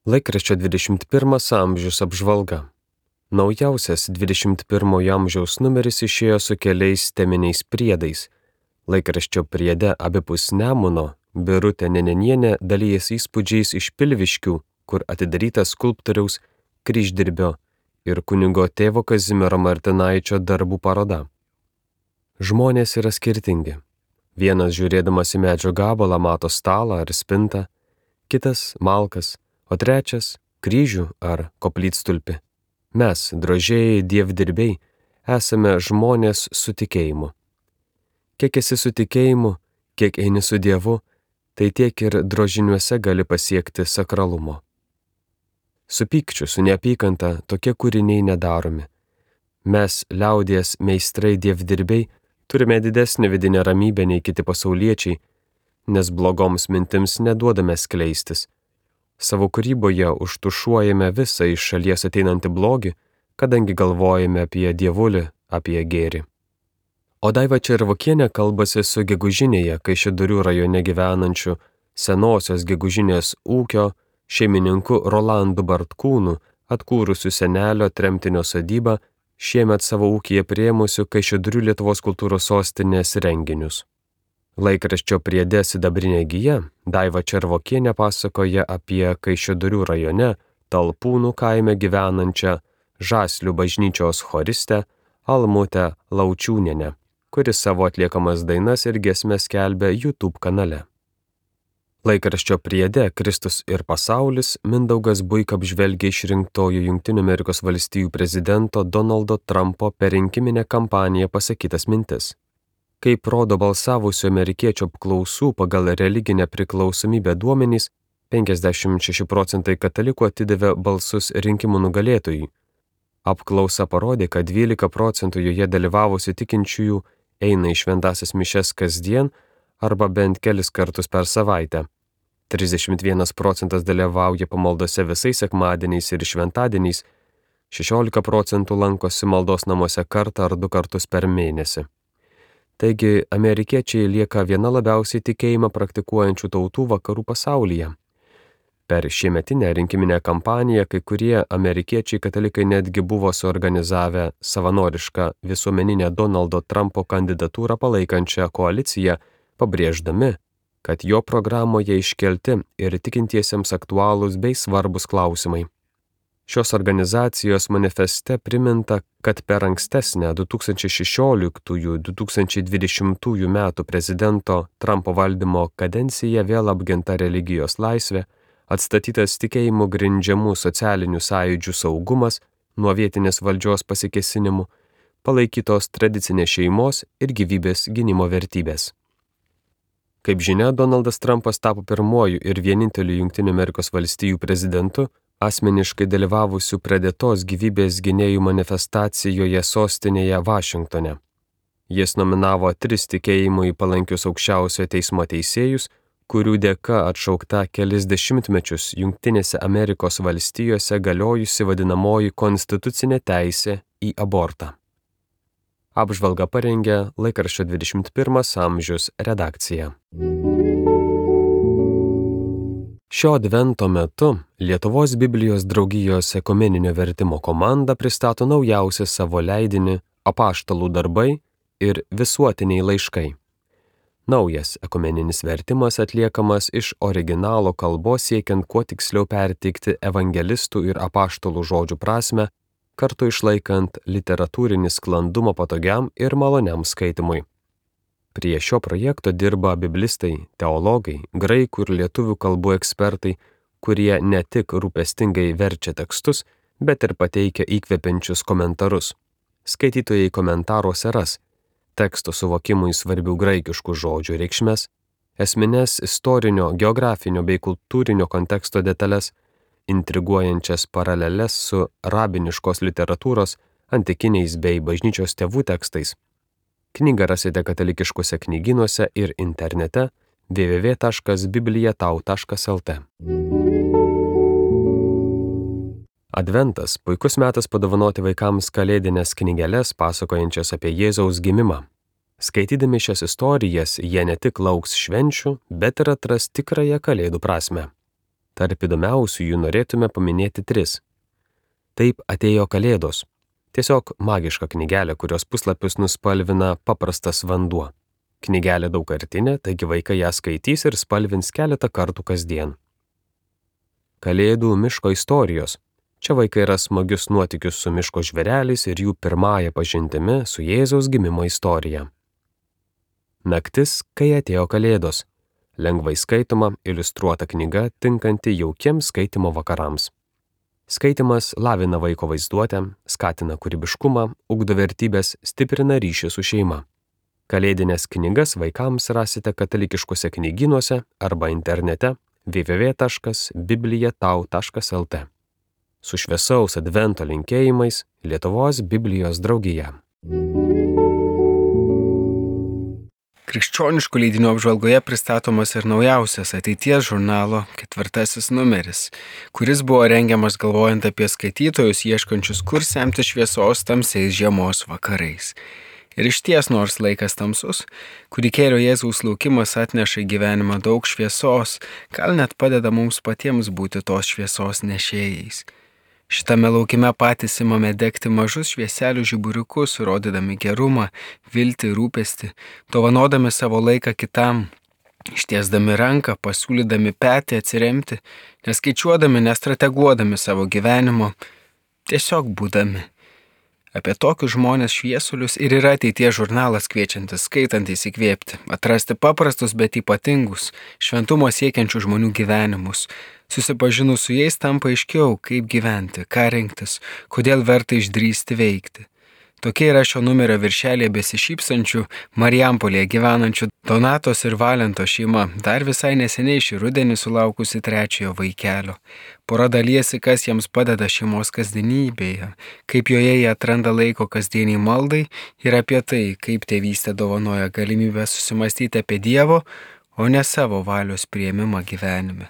Laikraščio 21 amžius apžvalga. Naujausias 21 amžiaus numeris išėjo su keliais teminiais priedais. Laikraščio priede abipus Nemuno Birutė Nenenienė dalyjasi įspūdžiais iš Pilviškių, kur atidaryta skulptoriaus, kryždirbio ir kunigo tėvo Kazimiero Martinaičio darbų paroda. Žmonės yra skirtingi. Vienas žiūrėdamas į medžio gabalą mato stalą ar spintą, kitas malkas, o trečias kryžių ar koplytstulpį. Mes, drožėjai dievdirbiai, esame žmonės su tikėjimu. Kiek esi su tikėjimu, kiek eini su Dievu, tai tiek ir drožiniuose gali pasiekti sakralumo. Su pykčiu, su neapykanta tokie kūriniai nedaromi. Mes, liaudies meistrai dievdirbiai, turime didesnį vidinę ramybę nei kiti pasauliečiai, nes blogoms mintims neduodame skleistis. Savo kūryboje užtušuojame visą iš šalies ateinantį blogį, kadangi galvojame apie dievulį, apie gėrį. O Daiva Červokienė kalbasi su Gegužinėje, Kaišiadorių rajone gyvenančiu senosios Gegužinės ūkio šeimininku Rolandu Bartkūnu, atkūrusiu senelio tremtinio sodybą, šiemet savo ūkyje priėmusiu Kaišiadorių Lietuvos kultūros sostinės renginius. Laikraščio priede Sidabrinė gija Daiva Červokienė pasakoja apie Kaišiadorių rajone Talpūnų kaime gyvenančią Žaslių bažnyčios choristę Almutę Laučiūnienę, kuri savo atliekamas dainas ir giesmes skelbia YouTube kanale. Laikraščio priede Kristus ir pasaulis Mindaugas Buika apžvelgia išrinktojo Jungtinių Amerikos valstijų prezidento Donaldo Trumpo per rinkiminę kampaniją pasakytas mintis. Kaip rodo balsavusių amerikiečių apklausų pagal religinę priklausomybę duomenys, 56% katalikų atidavė balsus rinkimų nugalėtojui. Apklausa parodė, kad 12% joje dalyvavusių tikinčiųjų eina į šventąsias mišias kasdien arba bent kelis kartus per savaitę. 31% dalyvauja pamaldose visais sekmadieniais ir šventadieniais, 16% lankosi maldos namuose kartą ar 2 kartus per mėnesį. Taigi, amerikiečiai lieka viena labiausiai tikėjimą praktikuojančių tautų vakarų pasaulyje. Per šiemetinę rinkiminę kampaniją kai kurie amerikiečiai katalikai netgi buvo suorganizavę savanorišką visuomeninę Donaldo Trumpo kandidatūrą palaikančią koaliciją, pabrėždami, kad jo programoje iškelti ir tikintiesiems aktualūs bei svarbus klausimai. Šios organizacijos manifeste priminta, kad per ankstesnę 2016–2020 metų prezidento Trumpo valdymo kadenciją vėl apginta religijos laisvė, atstatytas tikėjimų grindžiamų socialinių sąjūdžių saugumas nuo vietinės valdžios pasikėsinimų, palaikytos tradicinės šeimos ir gyvybės gynimo vertybės. Kaip žinia, Donaldas Trumpas tapo pirmuoju ir vieninteliu Jungtinių Amerikos valstijų prezidentu, asmeniškai dalyvavusių pradėtos gyvybės gynėjų manifestacijoje sostinėje Vašingtone. Jis nominavo 3 tikėjimui palankius aukščiausiojo teismo teisėjus, kurių dėka atšaukta kelis dešimtmečius Jungtinėse Amerikos valstijose galiojusi vadinamoji konstitucinė teisė į abortą. Apžvalgą parengė laikraščio 21 amžius redakcija. Šio advento metu Lietuvos Biblijos draugijos ekumeninio vertimo komanda pristato naujausią savo leidinį Apaštalų darbai ir visuotiniai laiškai. Naujas ekumeninis vertimas atliekamas iš originalo kalbos siekiant kuo tiksliau perteikti evangelistų ir apaštalų žodžių prasmę, kartu išlaikant literatūrinį sklandumą patogiam ir maloniam skaitimui. Prie šio projekto dirba biblistai, teologai, graikų ir lietuvių kalbų ekspertai, kurie ne tik rūpestingai verčia tekstus, bet ir pateikia įkvepiančius komentarus. Skaitytojai komentaruose ras teksto suvokimui svarbių graikiškų žodžių reikšmes, esmines istorinio, geografinio bei kultūrinio konteksto detalės, intriguojančias paraleles su rabiniškos literatūros, antikiniais bei bažnyčios tėvų tekstais. Knygą rasite katalikiškuose knygynuose ir internete www.bibliatau.lt. Adventas – puikus metas padovanoti vaikams kalėdines knygeles pasakojančias apie Jėzaus gimimą. Skaitydami šias istorijas, jie ne tik lauks švenčių, bet ir atras tikrąją kalėdų prasmę. Tarp įdomiausių jų norėtume paminėti 3. Taip atėjo Kalėdos. Tiesiog magiška knygelė, kurios puslapius nuspalvina paprastas vanduo. Knygelė daugkartinė, taigi vaikai ją skaitys ir spalvins keletą kartų kasdien. Kalėdų miško istorijos. Čia vaikai ras smagius nuotykius su miško žvėreliais ir jų pirmąja pažintimi su Jėzaus gimimo istorija. Naktis, kai atėjo Kalėdos. Lengvai skaitoma, iliustruota knyga, tinkanti jaukiems skaitimo vakarams. Skaitimas lavina vaiko vaizduotę, skatina kūrybiškumą, ugdo vertybės, stiprina ryšį su šeima. Kalėdines knygas vaikams rasite katalikiškuose knygynuose arba internete www.bibliatau.lt. Su šviesaus advento linkėjimais Lietuvos Biblijos draugija. Krikščioniškų leidinių apžvalgoje pristatomas ir naujausias Ateities žurnalo 4 numeris, kuris buvo rengiamas galvojant apie skaitytojus ieškančius, kur semti šviesos tamsiais žiemos vakarais. Ir išties, nors laikas tamsus, kūdikėlio Jėzaus laukimas atneša į gyvenimą daug šviesos, gal net padeda mums patiems būti tos šviesos nešėjais. Šitame laukime patys imame degti mažus švieselių žiburiukus, rodydami gerumą, viltį, rūpestį, dovanodami savo laiką kitam, ištiesdami ranką, pasiūlydami petį atsiremti, neskaičiuodami, nestrateguodami savo gyvenimo, tiesiog būdami. Apie tokius žmonės šviesulius ir yra Ateities žurnalas kviečiantis skaitantis įkvėpti, atrasti paprastus, bet ypatingus, šventumo siekiančių žmonių gyvenimus. Susipažinus su jais tampa aiškiau, kaip gyventi, ką rinktis, kodėl verta išdrįsti veikti. Tokia yra šio numerio viršelėje besišypsančių, Marijampolėje gyvenančių Donatos ir Valento šeima, dar visai neseniai šį rudenį sulaukusi 3 vaikelio. Pora dalijasi, kas jiems padeda šeimos kasdienybėje, kaip joje jie atranda laiko kasdieniai maldai ir apie tai, kaip tėvystė dovanoja galimybę susimastyti apie Dievo, o ne savo valios priėmimą gyvenime.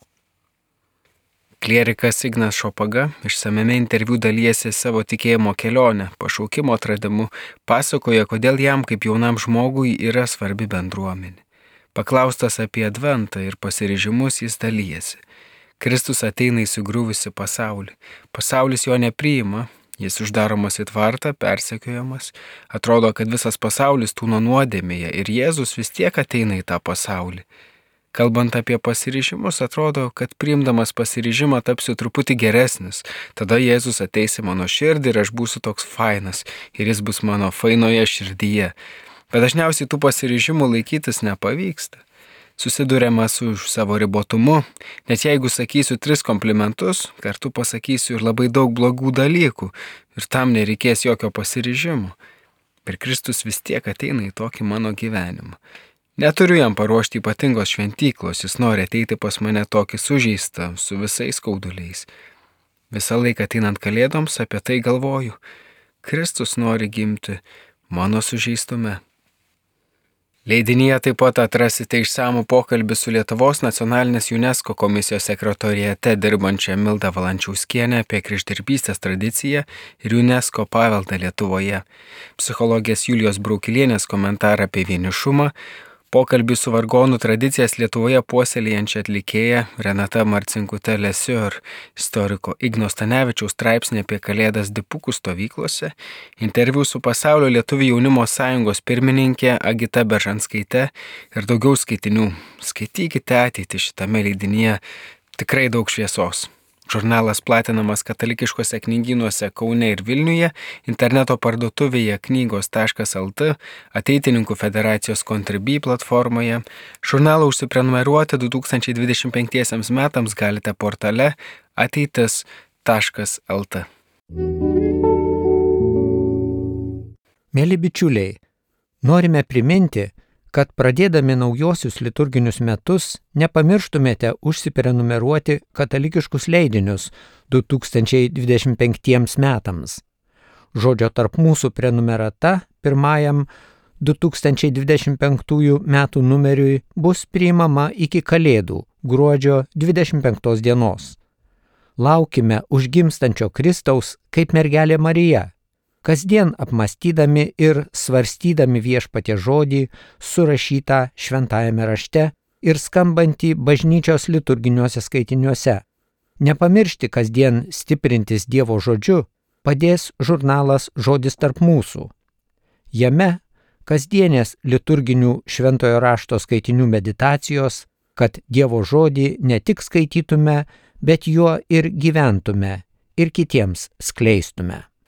Klierikas Ignas Šopaga išsamiame interviu dalijasi savo tikėjimo kelionę, pašaukimo atradimu, pasakoja, kodėl jam kaip jaunam žmogui yra svarbi bendruomenė. Paklaustas apie adventą ir pasiryžimus, jis dalijasi. Kristus ateina į sugriuvusi pasaulį. Pasaulis jo nepriima, jis uždaromas į tvartą, persekiojamas. Atrodo, kad visas pasaulis tūno nuodėmėje ir Jėzus vis tiek ateina į tą pasaulį. Kalbant apie pasiryžimus, atrodo, kad priimdamas pasiryžimą tapsiu truputį geresnis. Tada Jėzus ateis į mano širdį ir aš būsiu toks fainas ir jis bus mano fainoje širdyje. Bet dažniausiai tų pasiryžimų laikytis nepavyksta. Susiduriama su savo ribotumu, net jeigu sakysiu 3 komplimentus, kartu pasakysiu ir labai daug blogų dalykų ir tam nereikės jokio pasiryžimo. Ir Kristus vis tiek ateina į tokį mano gyvenimą. Neturiu jam paruošti ypatingos šventyklos, jis nori ateiti pas mane tokį sužeistą, su visais skauduliais. Visą laiką ateinant Kalėdoms apie tai galvoju. Kristus nori gimti mano sužeistume. Leidinyje taip pat atrasite išsamų pokalbį su Lietuvos nacionalinės UNESCO komisijos sekretoriate dirbančia Milda Valančiauskienė apie kryždirbystės tradiciją ir UNESCO paveldą Lietuvoje, psichologės Julijos Braukilienės komentarą apie vienišumą, pokalbį su vargonų tradicijas Lietuvoje puoselėjančia atlikėja Renata Marcinkute Lesiur, istoriko Igno Stanevičiaus straipsnį apie Kalėdas dipukų stovyklose, interviu su Pasaulio lietuvių jaunimo sąjungos pirmininkė Agita Beržanskaite ir daugiau skaitinių. Skaitykite ateitį šitame leidinyje, tikrai daug šviesos. Žurnalas platinamas katalikiškose knygynuose Kaune ir Vilniuje, interneto parduotuvėje knygos.lt, Ateitininkų federacijos Contribui platformoje. Žurnalą užsiprenumeruoti 2025 metams galite portale ateitis.lt. Mėly bičiuliai, norime priminti, kad pradėdami naujosius liturginius metus nepamirštumėte užsiprenumeruoti katalikiškus leidinius 2025 metams. Žodžio tarp mūsų prenumerata pirmajam 2025 metų numeriui bus priimama iki Kalėdų, gruodžio 25 dienos. Laukime užgimstančio Kristaus kaip mergelė Marija. Kasdien apmąstydami ir svarstydami Viešpaties žodį surašytą šventajame rašte, ir skambantį bažnyčios liturginiuose skaitiniuose. Nepamiršti kasdien stiprintis Dievo žodžiu padės žurnalas Žodis tarp mūsų. Jame kasdienės liturginių šventojo rašto skaitinių meditacijos, kad Dievo žodį ne tik skaitytume, bet juo ir gyventume ir kitiems skleistume.